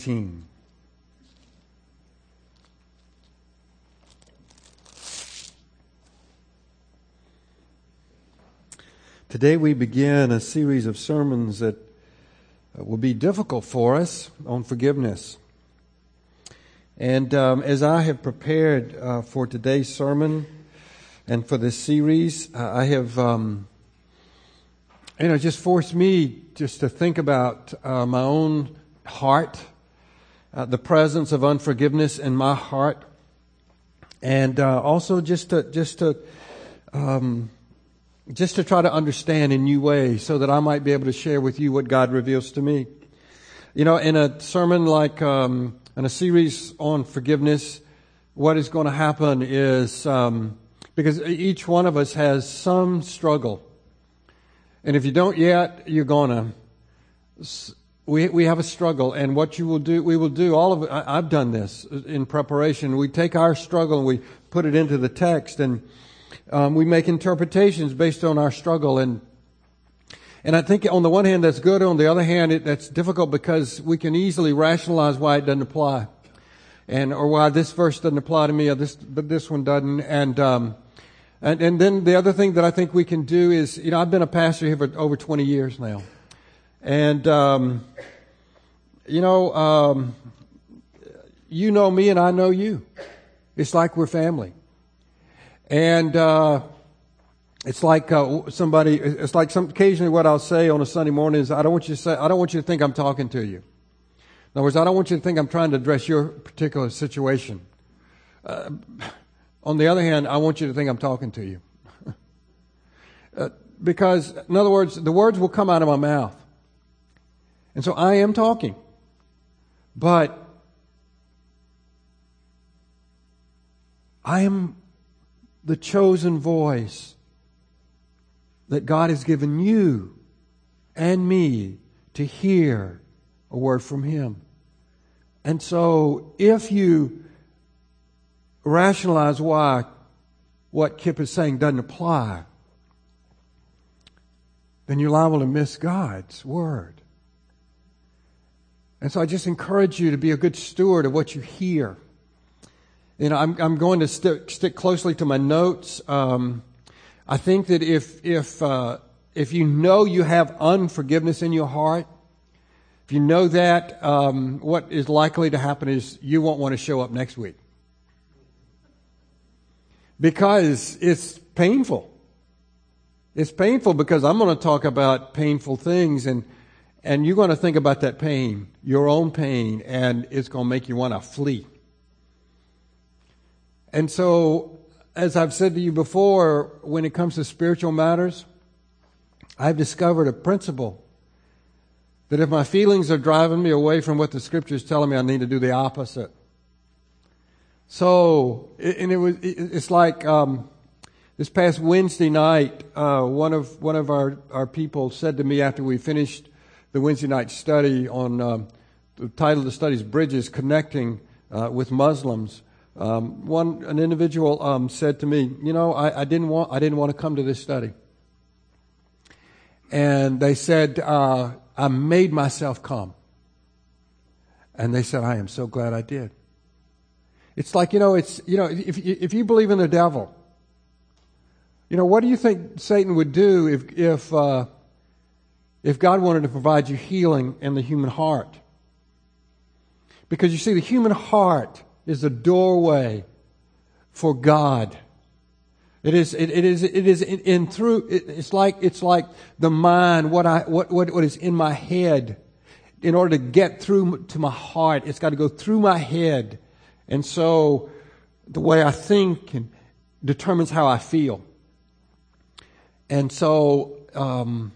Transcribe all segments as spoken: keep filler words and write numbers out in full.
Team. Today we begin a series of sermons that will be difficult for us on forgiveness. And um, as I have prepared uh, for today's sermon and for this series, uh, I have, um, you know, just forced me just to think about uh, my own heart, uh, the presence of unforgiveness in my heart, and uh, also just to just to um, just to try to understand in new ways, so that I might be able to share with you what God reveals to me. You know, in a sermon like um, in a series on forgiveness, what is going to happen is um, because each one of us has some struggle, and if you don't yet, you're gonna. We we have a struggle, and what you will do, we will do all of it. I, I've done this in preparation. We take our struggle and we put it into the text, and um, we make interpretations based on our struggle. And and I think on the one hand that's good. On the other hand, it, that's difficult because we can easily rationalize why it doesn't apply, and or why this verse doesn't apply to me, or this but this one doesn't. And um, and and then the other thing that I think we can do is, you know, I've been a pastor here for over twenty years now. And, um, you know, um, you know me and I know you. It's like we're family. And, uh, it's like, uh, somebody, it's like some, occasionally what I'll say on a Sunday morning is, I don't want you to say, I don't want you to think I'm talking to you. In other words, I don't want you to think I'm trying to address your particular situation. Uh, on the other hand, I want you to think I'm talking to you. uh, because, in other words, the words will come out of my mouth. And so I am talking, but I am the chosen voice that God has given you and me to hear a word from Him. And so if you rationalize why what Kip is saying doesn't apply, then you're liable to miss God's word. And so I just encourage you to be a good steward of what you hear. You know, I'm, I'm going to stick, stick closely to my notes. Um, I think that if if uh, if you know you have unforgiveness in your heart, if you know that, um, what is likely to happen is you won't want to show up next week, because it's painful. It's painful because I'm going to talk about painful things, and And you're going to think about that pain, your own pain, and it's going to make you want to flee. And so, as I've said to you before, when it comes to spiritual matters, I've discovered a principle that if my feelings are driving me away from what the Scripture is telling me, I need to do the opposite. So, and it was, it's like um, this past Wednesday night, uh, one of one of our, our people said to me after we finished the Wednesday night study on, um, the title of the study is Bridges Connecting uh, with Muslims. Um, one, an individual um, said to me, you know, I, I didn't want, I didn't want to come to this study. And they said, uh, I made myself come. And they said, I am so glad I did. It's like, you know, it's, you know, if, if you believe in the devil, you know, what do you think Satan would do if, if, uh, If God wanted to provide you healing in the human heart? Because you see, the human heart is a doorway for God. It is, it, it is, it is in, in through, it, it's like, it's like the mind, what I, what, what, what is in my head. In order to get through to my heart, it's got to go through my head. And so, the way I think and determines how I feel. And so, um,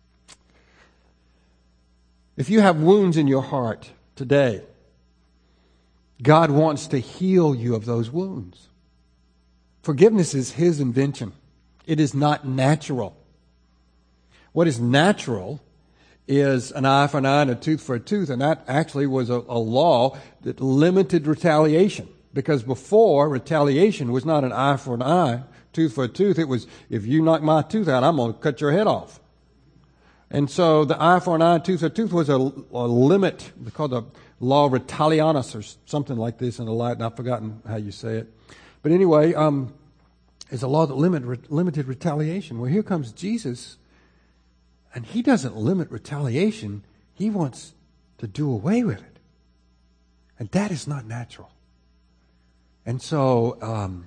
if you have wounds in your heart today, God wants to heal you of those wounds. Forgiveness is His invention. It is not natural. What is natural is an eye for an eye and a tooth for a tooth, and that actually was a, a law that limited retaliation. Because before, retaliation was not an eye for an eye, tooth for a tooth. It was, if you knock my tooth out, I'm going to cut your head off. And so the eye for an eye, tooth for a tooth was a, a limit, called the law retalianis or something like this in the Latin. I've forgotten how you say it. But anyway, um, it's a law that limit, re- limited retaliation. Well, here comes Jesus, and he doesn't limit retaliation. He wants to do away with it. And that is not natural. And so, um,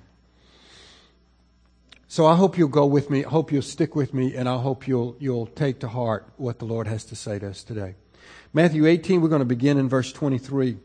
so I hope you'll go with me. I hope you'll stick with me, and I hope you'll you'll take to heart what the Lord has to say to us today. Matthew eighteen, we're going to begin in verse twenty-three.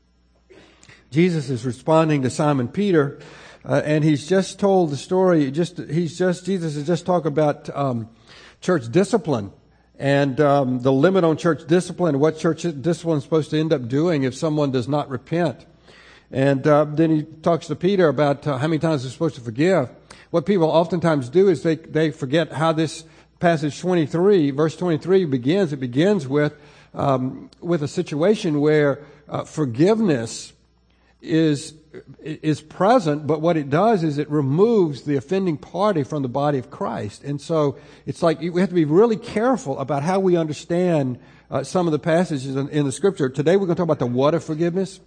Jesus is responding to Simon Peter, uh, and he's just told the story. Just he's just Jesus has just talked about um, church discipline and um, the limit on church discipline, and what church discipline is supposed to end up doing if someone does not repent. And uh, then he talks to Peter about uh, how many times they're supposed to forgive. What people oftentimes do is they they forget how this passage twenty-three, verse twenty-three begins. It begins with um, with a situation where uh, forgiveness is is present, but what it does is it removes the offending party from the body of Christ. And so it's like we have to be really careful about how we understand uh, some of the passages in, in the Scripture. Today we're going to talk about the what of forgiveness.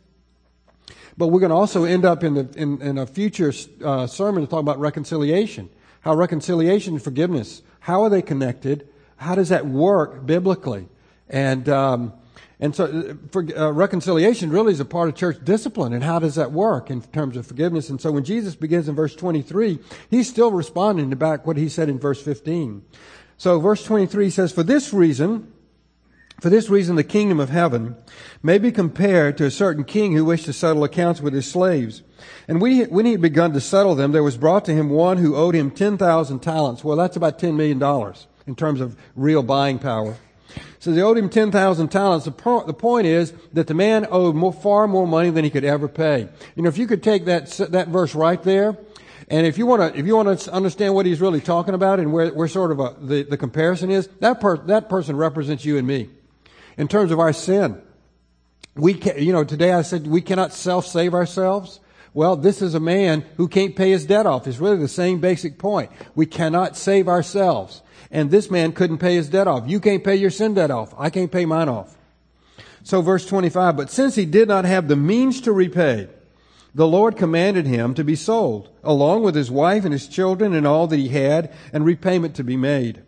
But we're going to also end up in, the, in, in a future uh, sermon to talk about reconciliation. How reconciliation and forgiveness, how are they connected? How does that work biblically? And um, and so for, uh, reconciliation really is a part of church discipline. And how does that work in terms of forgiveness? And so when Jesus begins in verse twenty-three, he's still responding to back what he said in verse fifteen. So verse twenty-three says, For this reason... For this reason, the kingdom of heaven may be compared to a certain king who wished to settle accounts with his slaves. And when he, when he had begun to settle them, there was brought to him one who owed him ten thousand talents. Well, that's about ten million dollars in terms of real buying power. So they owed him ten thousand talents. The, po- the point is that the man owed more, far more money than he could ever pay. You know, if you could take that that verse right there, and if you want to, if you want to understand what he's really talking about and where, where sort of a, the, the comparison is, that per, that person represents you and me. In terms of our sin, we can, you know, today I said we cannot self-save ourselves. Well, this is a man who can't pay his debt off. It's really the same basic point. We cannot save ourselves. And this man couldn't pay his debt off. You can't pay your sin debt off. I can't pay mine off. So verse twenty-five, but since he did not have the means to repay, the Lord commanded him to be sold, along with his wife and his children and all that he had, and repayment to be made.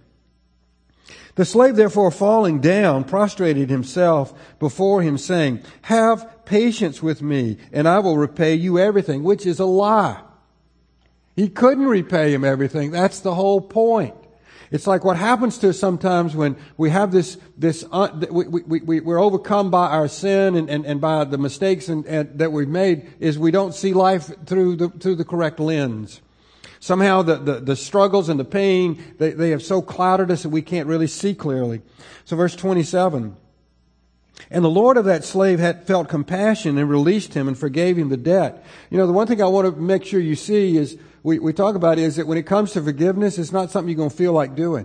The slave therefore falling down prostrated himself before him, saying, Have patience with me, and I will repay you everything, which is a lie. He couldn't repay him everything. That's the whole point. It's like what happens to us sometimes when we have this, this, uh, we, we, we, we're overcome by our sin and, and, and by the mistakes and, and that we've made, is we don't see life through the, through the correct lens. Somehow the, the, the struggles and the pain, they, they have so clouded us that we can't really see clearly. So verse twenty-seven, and the Lord of that slave had felt compassion and released him and forgave him the debt. You know, the one thing I want to make sure you see is, we, we talk about is that when it comes to forgiveness, it's not something you're going to feel like doing.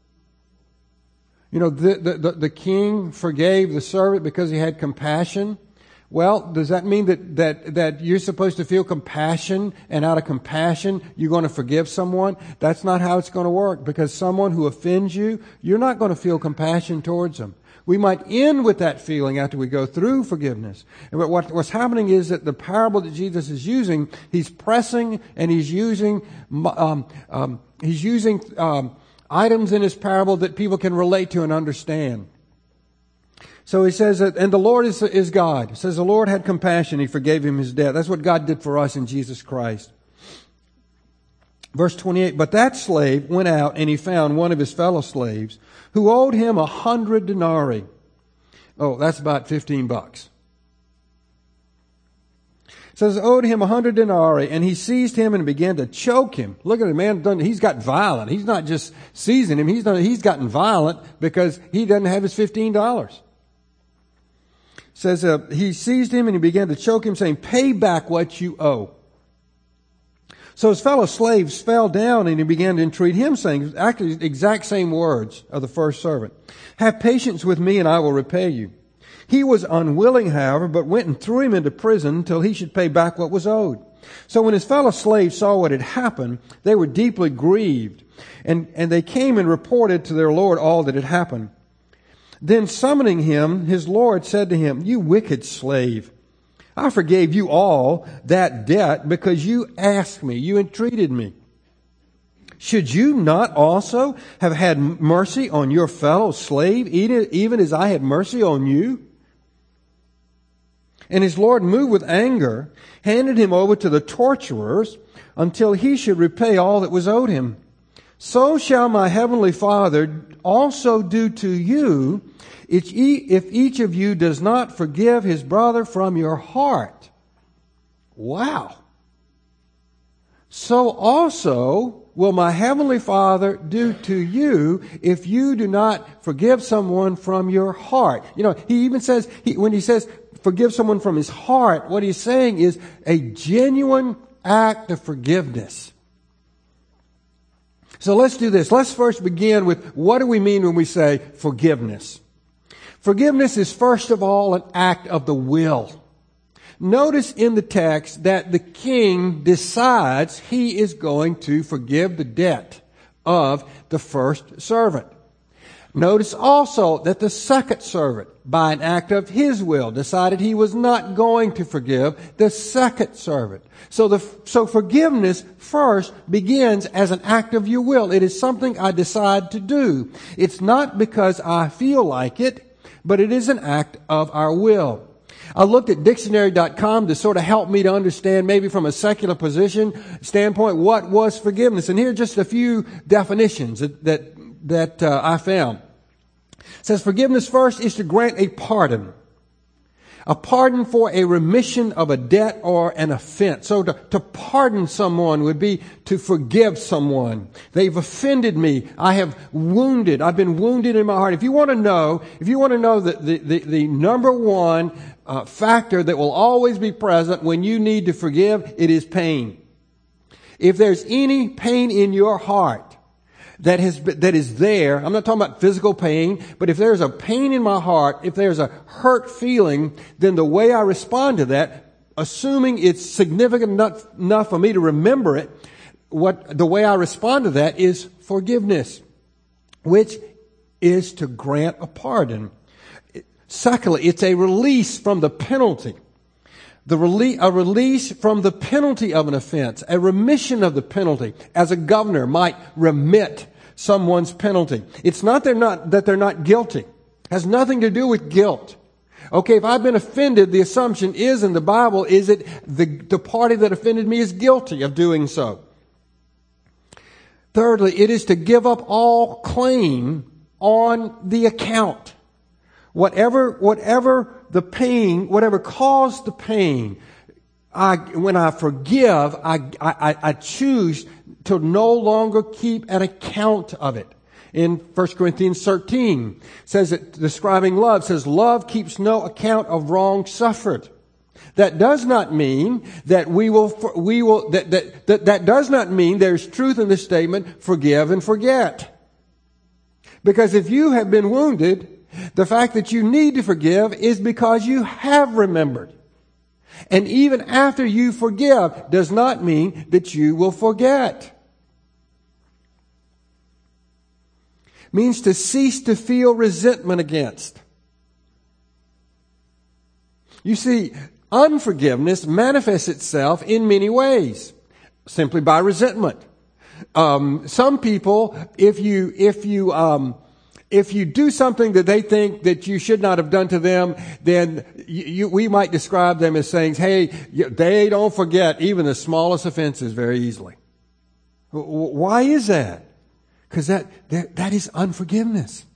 You know, the, the, the, the king forgave the servant because he had compassion. Well, does that mean that, that, that you're supposed to feel compassion, and out of compassion, you're going to forgive someone? That's not how it's going to work, because someone who offends you, you're not going to feel compassion towards them. We might end with that feeling after we go through forgiveness. But what, what's happening is that the parable that Jesus is using, he's pressing and he's using, um, um, he's using um, items in his parable that people can relate to and understand. So he says that, and the Lord is, is God. It says the Lord had compassion. He forgave him his debt. That's what God did for us in Jesus Christ. Verse twenty-eight, but that slave went out and he found one of his fellow slaves who owed him a hundred denarii. Oh, that's about fifteen bucks. It says owed him a hundred denarii, and he seized him and began to choke him. Look at the man, he's got violent. He's not just seizing him, he's, done, he's gotten violent because he doesn't have his fifteen dollars. Says uh, he seized him and he began to choke him, saying, pay back what you owe. So his fellow slaves fell down and he began to entreat him, saying, actually the exact same words of the first servant. Have patience with me and I will repay you. He was unwilling, however, but went and threw him into prison until he should pay back what was owed. So when his fellow slaves saw what had happened, they were deeply grieved, and, and they came and reported to their Lord all that had happened. Then summoning him, his Lord said to him, "You wicked slave, I forgave you all that debt because you asked me, you entreated me. Should you not also have had mercy on your fellow slave, even as I had mercy on you?" And his Lord, moved with anger, handed him over to the torturers until he should repay all that was owed him. So shall my heavenly Father also do to you if each of you does not forgive his brother from your heart. Wow. So also will my heavenly Father do to you if you do not forgive someone from your heart. You know, he even says, he, when he says forgive someone from his heart, what he's saying is a genuine act of forgiveness. So let's do this. Let's first begin with what do we mean when we say forgiveness? Forgiveness is first of all an act of the will. Notice in the text that the king decides he is going to forgive the debt of the first servant. Notice also that the second servant, by an act of his will, decided he was not going to forgive the second servant. So the, so forgiveness first begins as an act of your will. It is something I decide to do. It's not because I feel like it, but it is an act of our will. I looked at dictionary dot com to sort of help me to understand, maybe from a secular position standpoint, what was forgiveness. And here are just a few definitions that, that that uh, I found. It says forgiveness first is to grant a pardon. A pardon for a remission of a debt or an offense. So to, to pardon someone would be to forgive someone. They've offended me. I have wounded. I've been wounded in my heart. If you want to know, if you want to know the, the, the, the number one uh, factor that will always be present when you need to forgive, it is pain. If there's any pain in your heart, that has that is there. I'm not talking about physical pain, but if there's a pain in my heart, if there's a hurt feeling, then the way I respond to that, assuming it's significant enough, enough for me to remember it, what the way I respond to that is forgiveness, which is to grant a pardon. Secondly, it's a release from the penalty. The release, a release from the penalty of an offense, a remission of the penalty, as a governor might remit someone's penalty. It's not they're not that they're not guilty. It has nothing to do with guilt. Okay, if I've been offended, the assumption is in the Bible is that the, the party that offended me is guilty of doing so. Thirdly, it is to give up all claim on the account. Whatever, whatever the pain, whatever caused the pain, I, when I forgive, I, I, I choose to no longer keep an account of it. In First Corinthians thirteen, says that describing love, says love keeps no account of wrong suffered. That does not mean that we will, we will, that, that, that, that does not mean there's truth in the statement, forgive and forget. Because if you have been wounded, the fact that you need to forgive is because you have remembered. And even after you forgive does not mean that you will forget. Means to cease to feel resentment against. You see, unforgiveness manifests itself in many ways. Simply by resentment. Um, some people, if you, if you, um, If you do something that they think that you should not have done to them, then you, you, we might describe them as saying, hey, they don't forget even the smallest offenses very easily. Why is that? Because that, that, that is unforgiveness.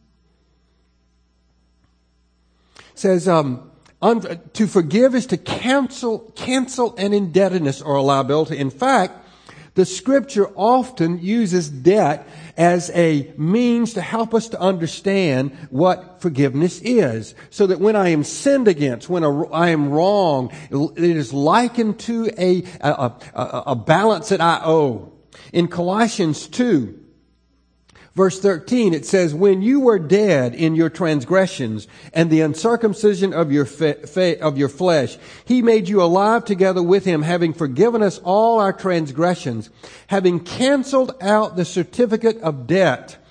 It says, um, un, to forgive is to cancel, cancel an indebtedness or a liability. In fact, the Scripture often uses debt as a means to help us to understand what forgiveness is. So that when I am sinned against, when I am wrong, it is likened to a, a, a, a balance that I owe. In Colossians two, verse thirteen, it says, when you were dead in your transgressions and the uncircumcision of your fe- fe- of your flesh, He made you alive together with Him, having forgiven us all our transgressions, having canceled out the certificate of debt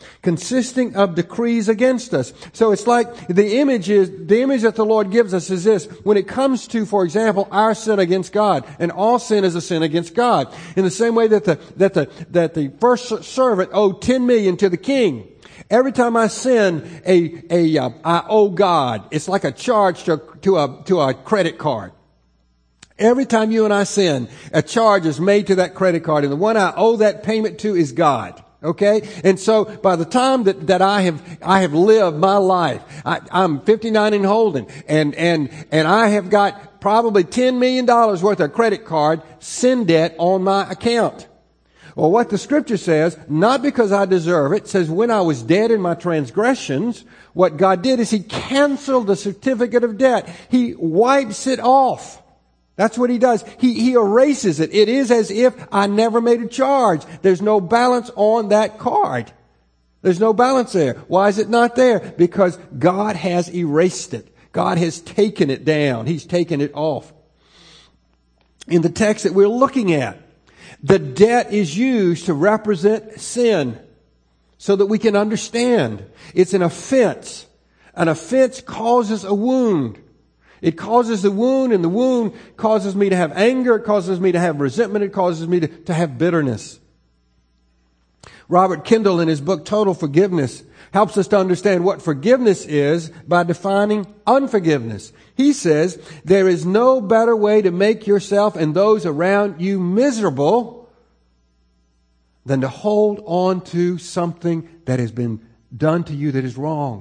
consisting of decrees against us. So it's like the image is, the image that the Lord gives us is this. When it comes to, for example, our sin against God, and all sin is a sin against God. In the same way that the, that the, that the first servant owed ten million to the king. Every time I sin, a, a, uh, I owe God. It's like a charge to, to a, to a credit card. Every time you and I sin, a charge is made to that credit card, and the one I owe that payment to is God. Okay? And so by the time that, that I have, I have lived my life, I, I'm fifty-nine and holding, and, and, and I have got probably ten million dollars worth of credit card sin debt on my account. Well, what the scripture says, not because I deserve it, says when I was dead in my transgressions, what God did is He canceled the certificate of debt. He wipes it off. That's what He does. He, he erases it. It is as if I never made a charge. There's no balance on that card. There's no balance there. Why is it not there? Because God has erased it. God has taken it down. He's taken it off. In the text that we're looking at, the debt is used to represent sin so that we can understand. It's an offense. An offense causes a wound. It causes the wound, and the wound causes me to have anger. It causes me to have resentment. It causes me to, to have bitterness. Robert Kendall, in his book Total Forgiveness, helps us to understand what forgiveness is by defining unforgiveness. He says, there is no better way to make yourself and those around you miserable than to hold on to something that has been done to you that is wrong.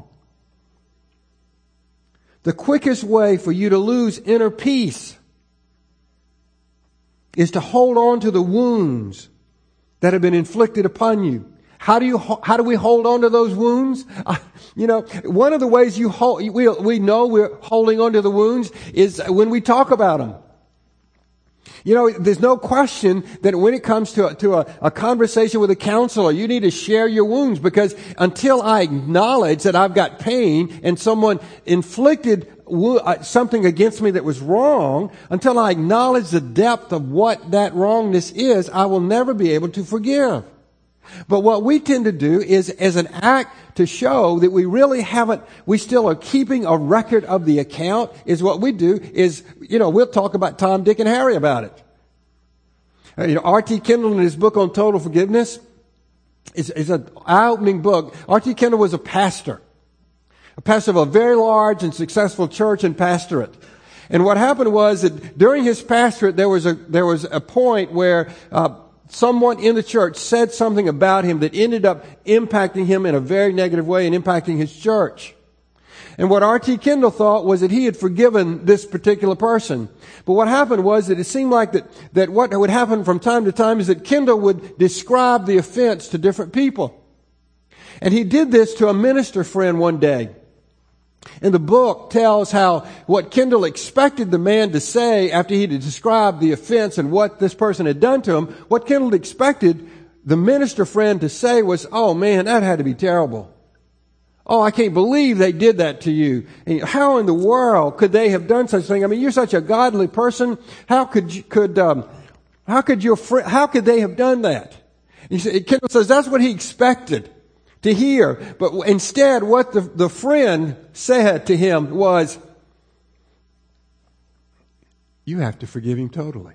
The quickest way for you to lose inner peace is to hold on to the wounds that have been inflicted upon you. How do you, how do we hold on to those wounds? Uh, you know, one of the ways you hold, we, we know we're holding on to the wounds is when we talk about them. You know, there's no question that when it comes to, a, to a, a conversation with a counselor, you need to share your wounds, because until I acknowledge that I've got pain and someone inflicted something against me that was wrong, until I acknowledge the depth of what that wrongness is, I will never be able to forgive. But what we tend to do is, as an act to show that we really haven't, we still are keeping a record of the account, is what we do is, you know, we'll talk about Tom, Dick, and Harry about it. Uh, you know, R T Kendall, in his book on total forgiveness, is, is an eye-opening book. R T Kendall was a pastor, a pastor of a very large and successful church and pastorate. And what happened was that during his pastorate, there was a, there was a point where, uh, someone in the church said something about him that ended up impacting him in a very negative way and impacting his church. And what R T Kendall thought was that he had forgiven this particular person. But what happened was that it seemed like that, that what would happen from time to time is that Kendall would describe the offense to different people. And he did this to a minister friend one day. And the book tells how what Kendall expected the man to say after he had described the offense and what this person had done to him, what Kendall expected the minister friend to say was, "Oh man, that had to be terrible. Oh, I can't believe they did that to you. And how in the world could they have done such a thing? I mean, you're such a godly person. How could you, could um, how could your fr- how could they have done that?" And he, Kendall says that's what he expected to hear. But instead, what the, the friend said to him was, "You have to forgive him totally."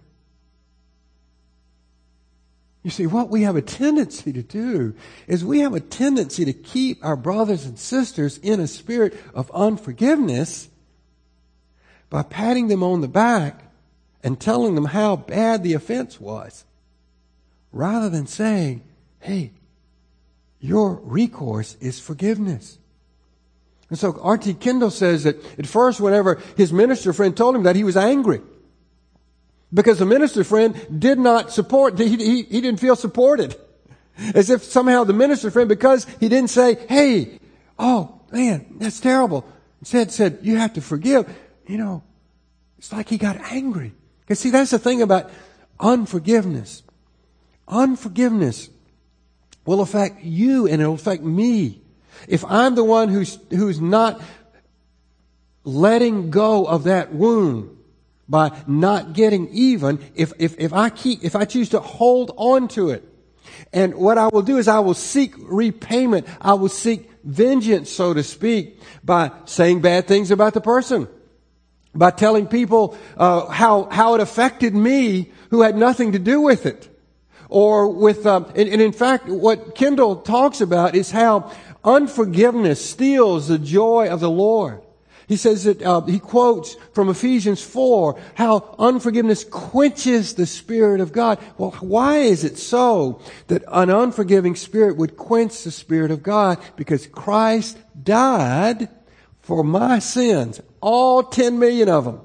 You see, what we have a tendency to do is we have a tendency to keep our brothers and sisters in a spirit of unforgiveness by patting them on the back and telling them how bad the offense was, rather than saying, "Hey, your recourse is forgiveness." And so R T Kendall says that at first, whenever his minister friend told him that, he was angry. Because the minister friend did not support, he, he, he didn't feel supported. As if somehow the minister friend, because he didn't say, "Hey, oh man, that's terrible," instead said, "You have to forgive." You know, it's like he got angry. Because see, that's the thing about unforgiveness. Unforgiveness will affect you and it'll affect me. If I'm the one who's, who's not letting go of that wound by not getting even, if, if, if I keep, if I choose to hold on to it, And what I will do is I will seek repayment. I will seek vengeance, so to speak, by saying bad things about the person. By telling people uh, how how it affected me who had nothing to do with it. Or with, um, and, and in fact, what Kendall talks about is how unforgiveness steals the joy of the Lord. He says that, uh, he quotes from Ephesians four, how unforgiveness quenches the Spirit of God. Well, why is it so that an unforgiving spirit would quench the Spirit of God? Because Christ died for my sins, all ten million of them.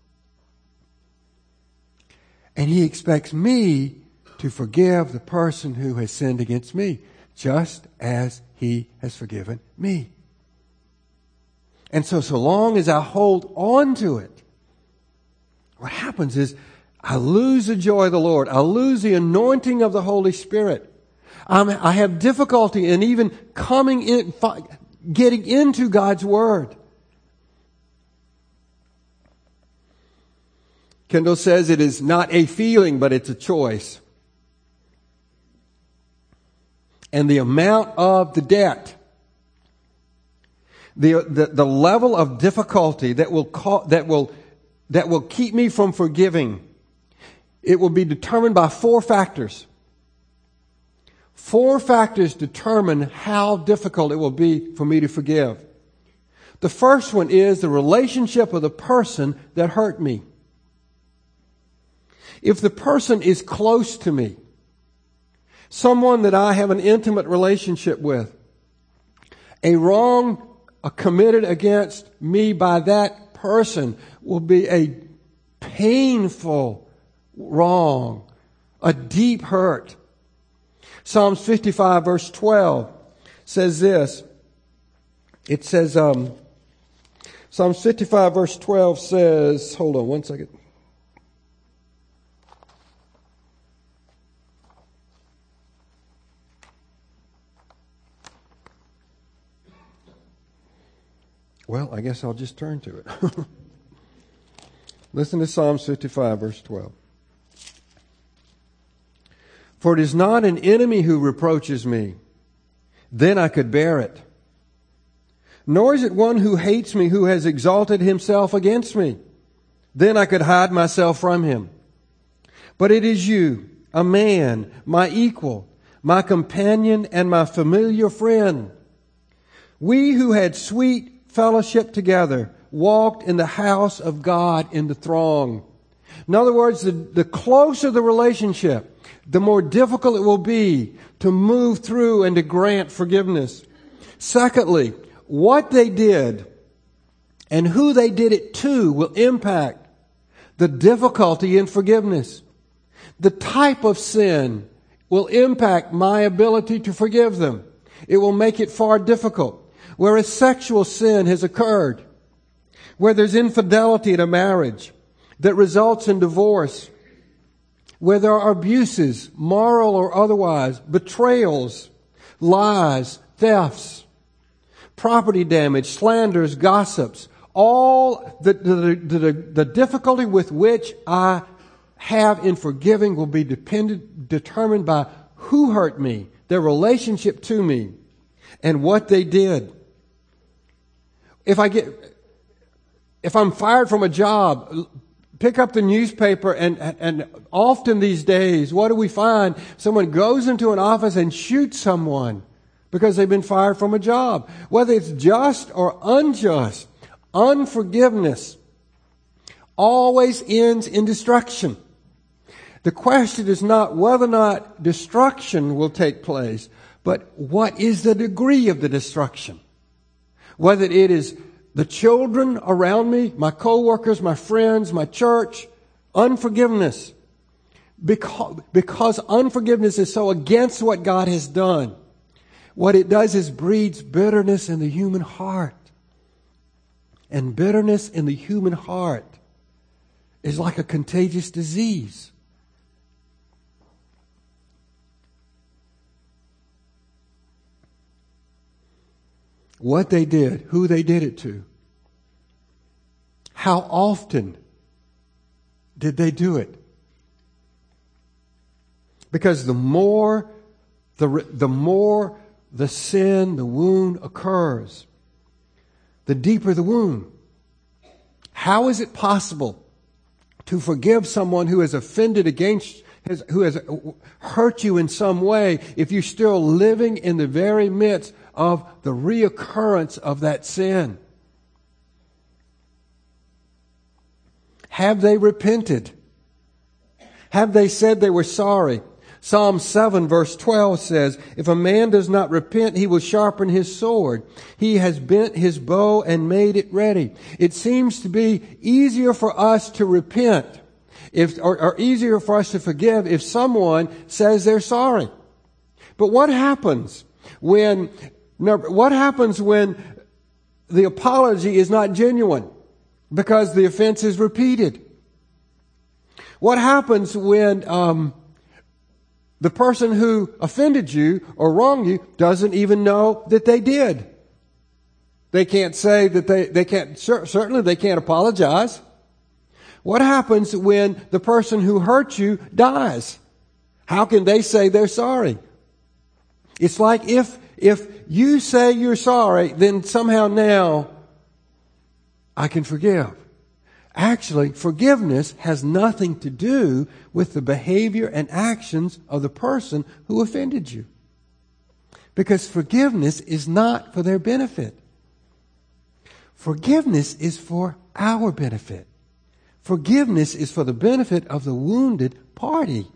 And He expects me to forgive the person who has sinned against me, just as He has forgiven me. And so, so long as I hold on to it, what happens is I lose the joy of the Lord. I lose the anointing of the Holy Spirit. I'm, I have difficulty in even coming in, getting into God's Word. Kendall says it is not a feeling, but it's a choice. And the amount of the debt, the the, the level of difficulty that will call, that will that will keep me from forgiving, it will be determined by four factors. Four factors determine how difficult it will be for me to forgive. The first one is the relationship of the person that hurt me. If the person is close to me, someone that I have an intimate relationship with, a wrong committed against me by that person will be a painful wrong, a deep hurt. Psalms fifty-five verse twelve says this. It says, um, Psalms fifty-five verse twelve says, hold on one second. Well, I guess I'll just turn to it. Listen to Psalms fifty-five, verse twelve. For it is not an enemy who reproaches me, then I could bear it. Nor is it one who hates me who has exalted himself against me, then I could hide myself from him. But it is you, a man, my equal, my companion, and my familiar friend. We who had sweet fellowship together, walked in the house of God in the throng. In other words, the, the closer the relationship, the more difficult it will be to move through and to grant forgiveness. Secondly, what they did and who they did it to will impact the difficulty in forgiveness. The type of sin will impact my ability to forgive them. It will make it far difficult. Where a sexual sin has occurred, where there's infidelity in a marriage that results in divorce, where there are abuses, moral or otherwise, betrayals, lies, thefts, property damage, slanders, gossips, all the, the, the, the difficulty with which I have in forgiving will be dependent, determined by who hurt me, their relationship to me, and what they did. If I get, if I'm fired from a job, pick up the newspaper and, and often these days, what do we find? Someone goes into an office and shoots someone because they've been fired from a job. Whether it's just or unjust, unforgiveness always ends in destruction. The question is not whether or not destruction will take place, but what is the degree of the destruction? Whether it is the children around me, my co-workers, my friends, my church, unforgiveness. Because, because unforgiveness is so against what God has done. What it does is breeds bitterness in the human heart. And bitterness in the human heart is like a contagious disease. What they did, who they did it to. How often did they do it? Because the more the, the more the sin, the wound occurs, the deeper the wound. How is it possible to forgive someone who has offended against, has, who has hurt you in some way, if you're still living in the very midst of the reoccurrence of that sin? Have they repented? Have they said they were sorry? Psalm seven verse twelve says, if a man does not repent, he will sharpen his sword. He has bent his bow and made it ready. It seems to be easier for us to repent, if, or, or easier for us to forgive if someone says they're sorry. But what happens when, what happens when the apology is not genuine because the offense is repeated? What happens when um, the person who offended you or wronged you doesn't even know that they did? They can't say that they, they can't, certainly they can't apologize. What happens when the person who hurt you dies? How can they say they're sorry? It's like if, if you say you're sorry, then somehow now I can forgive. Actually, forgiveness has nothing to do with the behavior and actions of the person who offended you. Because forgiveness is not for their benefit. Forgiveness is for our benefit. Forgiveness is for the benefit of the wounded party.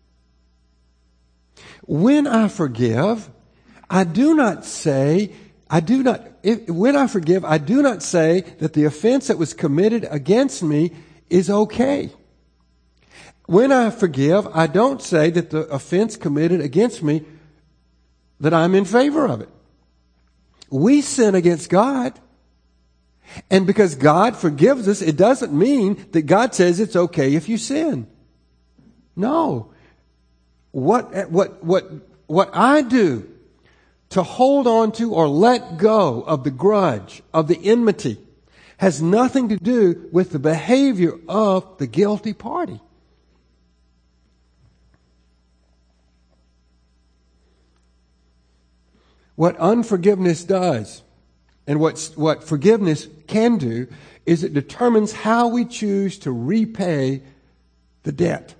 When I forgive, I do not say, I do not, if, when I forgive, I do not say that the offense that was committed against me is okay. When I forgive, I don't say that the offense committed against me, that I'm in favor of it. We sin against God. And because God forgives us, it doesn't mean that God says it's okay if you sin. No. What, what, what, what I do to hold on to or let go of the grudge, of the enmity, has nothing to do with the behavior of the guilty party. What unforgiveness does, and what, what forgiveness can do, is it determines how we choose to repay the debt.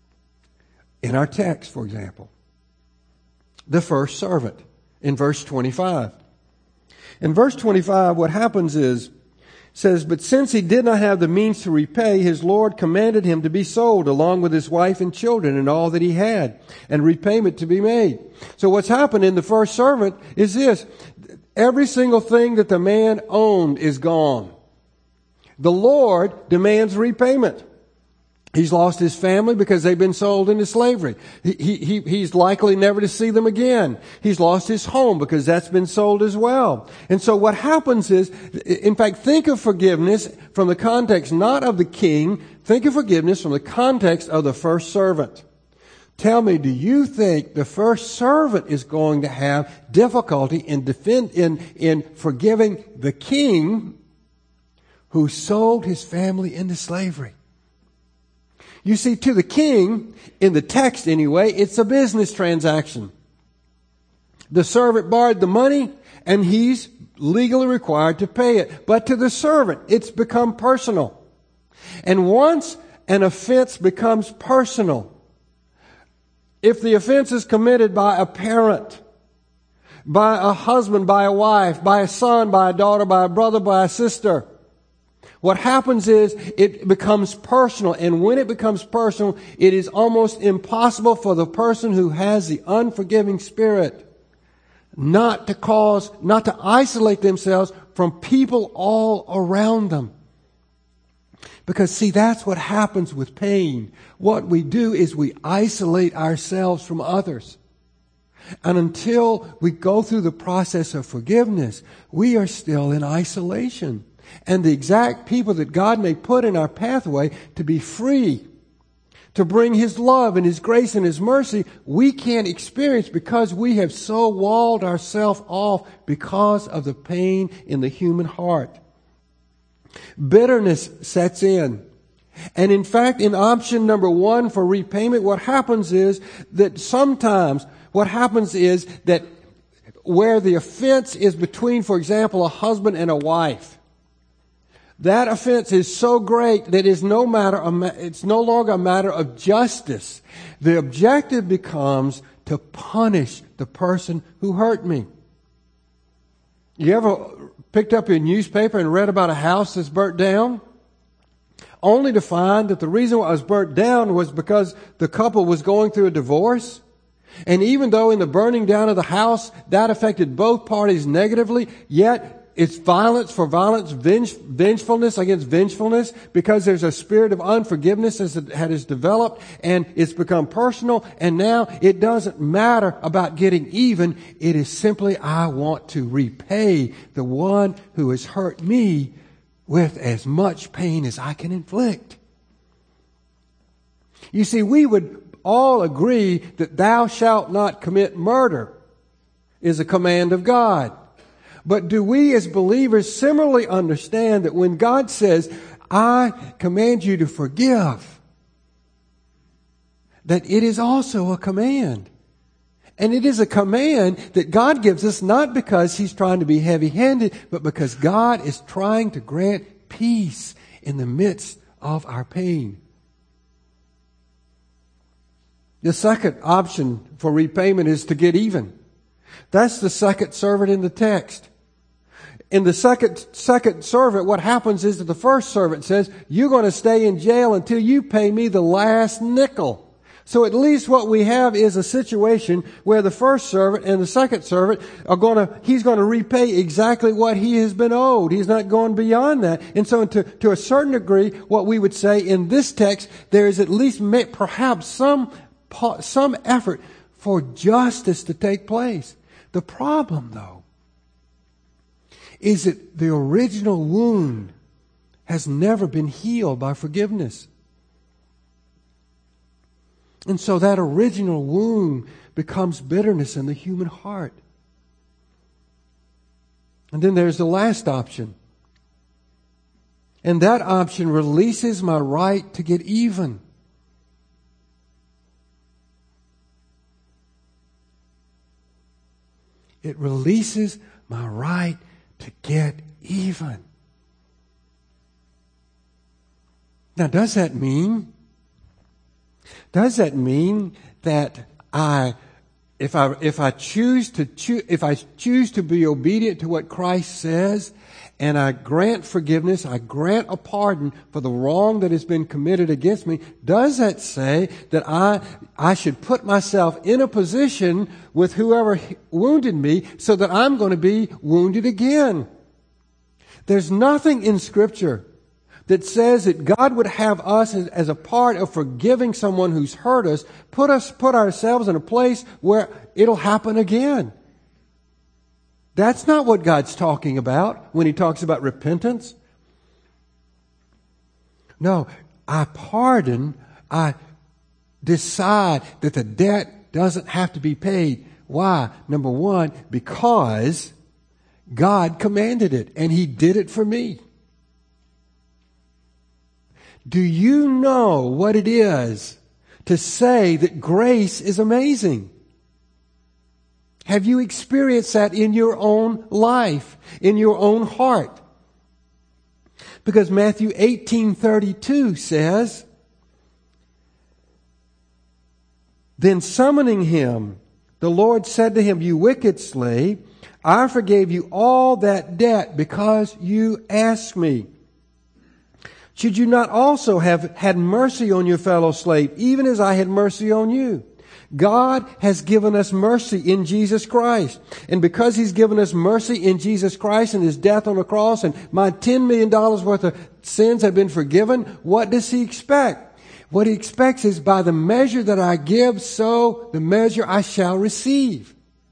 In our text, for example, the first servant in verse twenty-five. In verse twenty-five, what happens is, says, but since he did not have the means to repay, his Lord commanded him to be sold along with his wife and children and all that he had, and repayment to be made. So what's happened in the first servant is this. Every single thing that the man owned is gone. The Lord demands repayment. He's lost his family because they've been sold into slavery. He, he, he's likely never to see them again. He's lost his home because that's been sold as well. And so what happens is, in fact, think of forgiveness from the context not of the king. Think of forgiveness from the context of the first servant. Tell me, do you think the first servant is going to have difficulty in defend, in, in forgiving the king who sold his family into slavery? You see, to the king, in the text anyway, it's a business transaction. The servant borrowed the money, and he's legally required to pay it. But to the servant, it's become personal. And once an offense becomes personal, if the offense is committed by a parent, by a husband, by a wife, by a son, by a daughter, by a brother, by a sister, what happens is it becomes personal. And when it becomes personal, it is almost impossible for the person who has the unforgiving spirit not to cause, not to isolate themselves from people all around them. Because see, that's what happens with pain. What we do is we isolate ourselves from others. And until we go through the process of forgiveness, we are still in isolation. And the exact people that God may put in our pathway to be free, to bring His love and His grace and His mercy, we can't experience because we have so walled ourselves off because of the pain in the human heart. Bitterness sets in. And in fact, in option number one for repayment, what happens is that sometimes what happens is that where the offense is between, for example, a husband and a wife, that offense is so great that it's no matter, it's no longer a matter of justice. The objective becomes to punish the person who hurt me. You ever picked up your newspaper and read about a house that's burnt down? Only to find that the reason why it was burnt down was because the couple was going through a divorce. And even though in the burning down of the house, that affected both parties negatively, yet it's violence for violence, venge, vengefulness against vengefulness, because there's a spirit of unforgiveness that has developed, and it's become personal, and now it doesn't matter about getting even. It is simply, I want to repay the one who has hurt me with as much pain as I can inflict. You see, we would all agree that thou shalt not commit murder is a command of God. But do we as believers similarly understand that when God says, I command you to forgive, that it is also a command? And it is a command that God gives us not because He's trying to be heavy-handed, but because God is trying to grant peace in the midst of our pain. The second option for repayment is to get even. That's the second servant in the text. In the second, second servant, what happens is that the first servant says, you're going to stay in jail until you pay me the last nickel. So at least what we have is a situation where the first servant and the second servant are going to, he's going to repay exactly what he has been owed. He's not going beyond that. And so to, to a certain degree, what we would say in this text, there is at least perhaps some, some effort for justice to take place. The problem, though, is that the original wound has never been healed by forgiveness. And so that original wound becomes bitterness in the human heart. And then there's the last option. And that option releases my right to get even. It releases my right to get even. Now, does that mean, does that mean that I, if I, if I choose to choose, if I choose to be obedient to what Christ says, and I grant forgiveness, I grant a pardon for the wrong that has been committed against me, does that say that I, I should put myself in a position with whoever wounded me so that I'm going to be wounded again? There's nothing in Scripture that says that God would have us as, as a part of forgiving someone who's hurt us, put us, put ourselves in a place where it'll happen again. That's not what God's talking about when He talks about repentance. No, I pardon, I decide that the debt doesn't have to be paid. Why? Number one, because God commanded it, and He did it for me. Do you know what it is to say that grace is amazing? Have you experienced that in your own life, in your own heart? Because Matthew eighteen thirty-two says, then summoning him, the Lord said to him, you wicked slave, I forgave you all that debt because you asked me. Should you not also have had mercy on your fellow slave, even as I had mercy on you? God has given us mercy in Jesus Christ. And because He's given us mercy in Jesus Christ and His death on the cross, and my ten million dollars worth of sins have been forgiven, what does He expect? What He expects is by the measure that I give, so the measure I shall receive.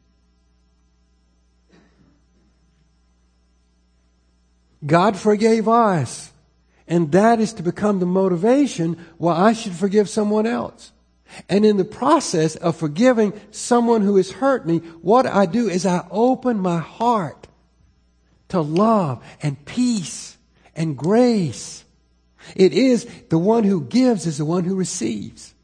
God forgave us. And that is to become the motivation why I should forgive someone else. And in the process of forgiving someone who has hurt me, what I do is I open my heart to love and peace and grace. It is the one who gives is the one who receives.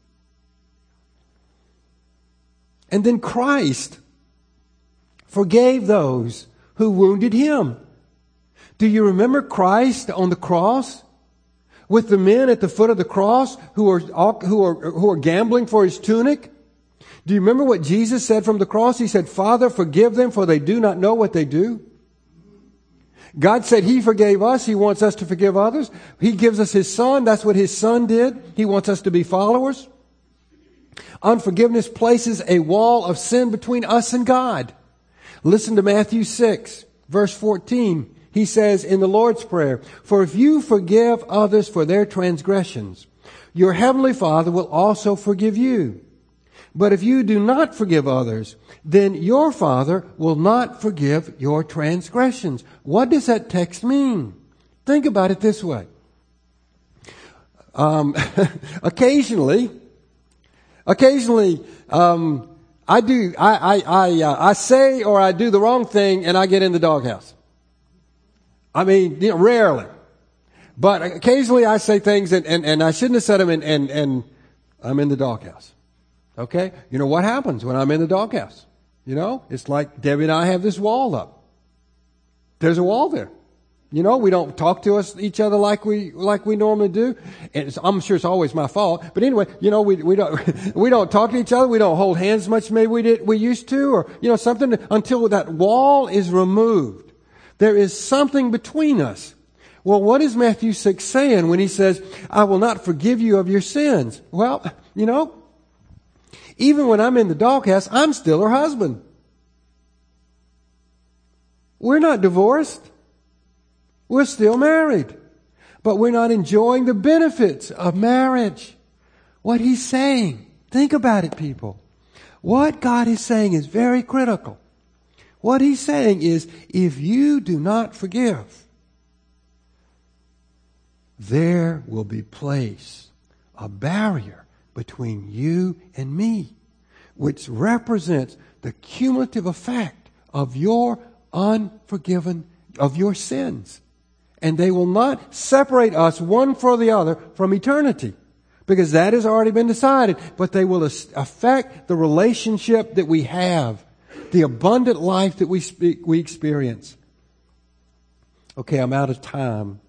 And then Christ forgave those who wounded him. Do you remember Christ on the cross with the men at the foot of the cross who are who are who are gambling for his tunic? Do you remember what Jesus said from the cross? He said, "Father, forgive them, for they do not know what they do." God said He forgave us. He wants us to forgive others. He gives us His Son. That's what His Son did. He wants us to be followers. Unforgiveness places a wall of sin between us and God. Listen to Matthew six, verse fourteen. He says in the Lord's Prayer, "For if you forgive others for their transgressions, your heavenly Father will also forgive you. But if you do not forgive others, then your Father will not forgive your transgressions." What does that text mean? Think about it this way. Um, occasionally, occasionally, um, I do, I, I, I, uh, I say or I do the wrong thing and I get in the doghouse. I mean, you know, rarely. But occasionally I say things and, and, and I shouldn't have said them and, and, and I'm in the doghouse. Okay? You know what happens when I'm in the doghouse? You know, it's like Debbie and I have this wall up. There's a wall there. You know, we don't talk to us each other like we like we normally do. And it's, I'm sure it's always my fault. But anyway, you know, we we don't we don't talk to each other. We don't hold hands as much as maybe we did we used to, or you know, something until that wall is removed. There is something between us. Well, what is Matthew six saying when he says, "I will not forgive you of your sins"? Well, you know, even when I'm in the doghouse, I'm still her husband. We're not divorced. We're still married. But we're not enjoying the benefits of marriage. What he's saying, think about it, people. What God is saying is very critical. What he's saying is, if you do not forgive, there will be placed a barrier between you and me, which represents the cumulative effect of your unforgiven, of your sins. And they will not separate us one from the other from eternity, because that has already been decided. But they will affect the relationship that we have, the abundant life that we speak, we experience. Okay, I'm out of time.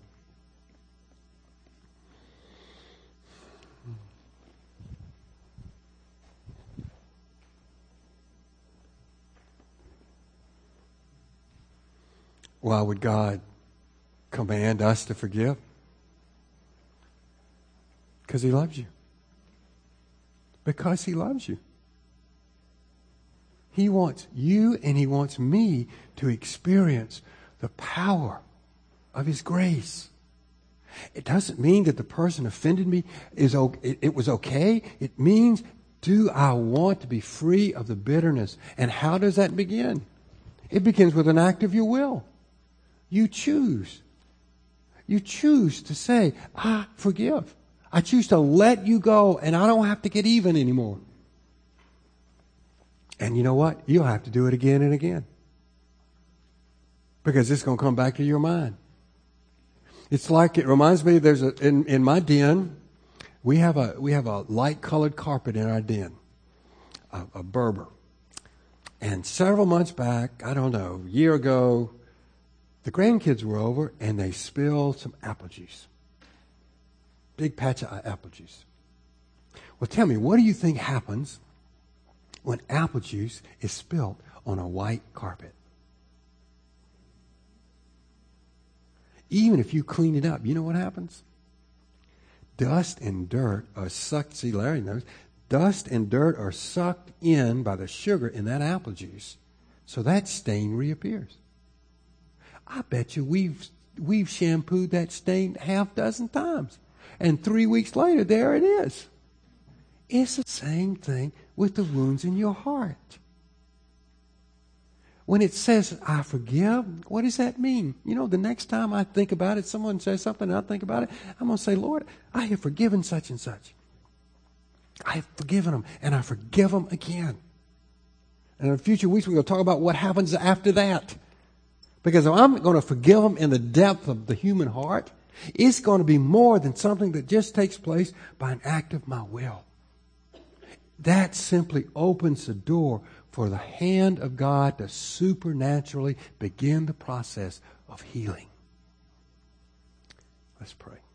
Why would God command us to forgive? Because He loves you. Because He loves you. He wants you and He wants me to experience the power of His grace. It doesn't mean that the person offended me is okay, it was okay. It means, do I want to be free of the bitterness? And how does that begin? It begins with an act of your will. You choose. You choose to say, "I forgive. I choose to let you go, and I don't have to get even anymore." And you know what? You'll have to do it again and again, because it's going to come back to your mind. It's like, it reminds me, there's a in, in my den, we have a we have a light colored carpet in our den, a, a Berber. And several months back, I don't know, a year ago, the grandkids were over and they spilled some apple juice. Big patch of apple juice. Well, tell me, what do you think happens when apple juice is spilled on a white carpet? Even if you clean it up, you know what happens? Dust and dirt are sucked. See, Larry knows. Dust and dirt are sucked in by the sugar in that apple juice. So that stain reappears. I bet you we've we've shampooed that stain half dozen times. And three weeks later, there it is. It's the same thing with the wounds in your heart. When it says, "I forgive," what does that mean? You know, the next time I think about it, someone says something and I think about it, I'm going to say, "Lord, I have forgiven such and such. I have forgiven them, and I forgive them again." And in future weeks, we're going to talk about what happens after that. Because if I'm going to forgive them in the depth of the human heart, It's going to be more than something that just takes place by an act of my will. That simply opens the door for the hand of God to supernaturally begin the process of healing. Let's pray.